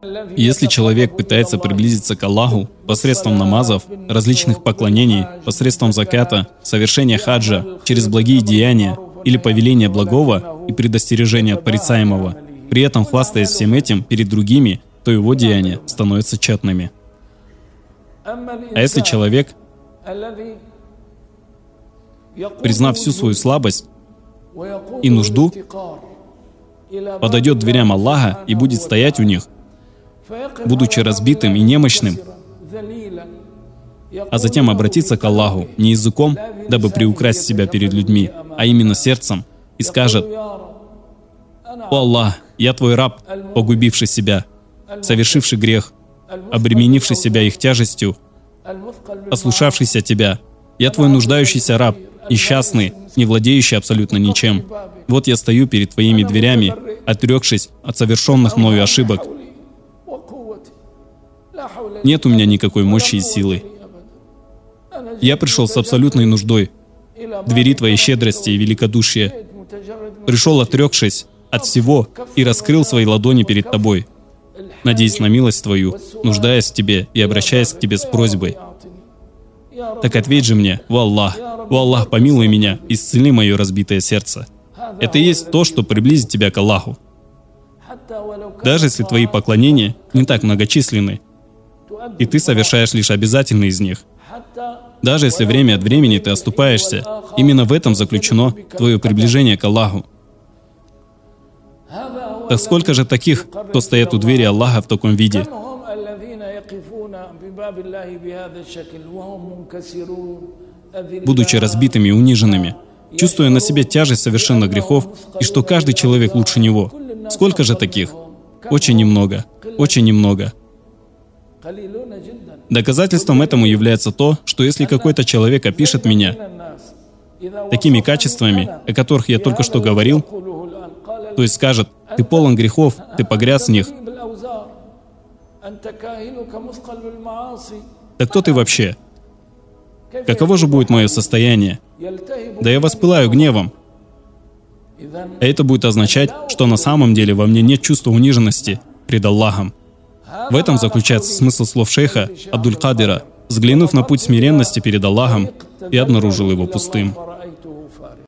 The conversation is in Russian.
Если человек пытается приблизиться к Аллаху посредством намазов, различных поклонений, посредством заката, совершения хаджа, через благие деяния или повеление благого и предостережение от порицаемого, при этом хвастаясь всем этим перед другими, то его деяния становятся тщетными. А если человек, признав всю свою слабость и нужду, подойдет к дверям Аллаха и будет стоять у них, будучи разбитым и немощным, а затем обратиться к Аллаху не языком, дабы приукрасить себя перед людьми, а именно сердцем, и скажет: «О Аллах, я Твой раб, погубивший себя, совершивший грех, обременивший себя их тяжестью, ослушавшийся Тебя. Я Твой нуждающийся раб, несчастный, не владеющий абсолютно ничем. Вот я стою перед Твоими дверями, отрекшись от совершенных мною ошибок. Нет у меня никакой мощи и силы. Я пришел с абсолютной нуждой к двери Твоей щедрости и великодушия. Пришел, отрекшись от всего, и раскрыл свои ладони перед Тобой, надеясь на милость Твою, нуждаясь в Тебе и обращаясь к Тебе с просьбой. Так ответь же мне: о Аллах, помилуй меня, исцели мое разбитое сердце». Это и есть то, что приблизит тебя к Аллаху. Даже если твои поклонения не так многочисленны, и ты совершаешь лишь обязательные из них, даже если время от времени ты оступаешься, именно в этом заключено твое приближение к Аллаху. Так сколько же таких, кто стоят у двери Аллаха в таком виде? Будучи разбитыми и униженными, чувствуя на себе тяжесть совершенных грехов, и что каждый человек лучше него. Сколько же таких? Очень немного. Очень немного. Доказательством этому является то, что если какой-то человек опишет меня такими качествами, о которых я только что говорил, то есть скажет: «Ты полон грехов, ты погряз в них», так кто ты вообще? Каково же будет мое состояние? Да я воспылаю гневом. А это будет означать, что на самом деле во мне нет чувства униженности пред Аллахом. В этом заключается смысл слов шейха Абдуль-Кадира. Взглянув на путь смиренности перед Аллахом, я обнаружил его пустым.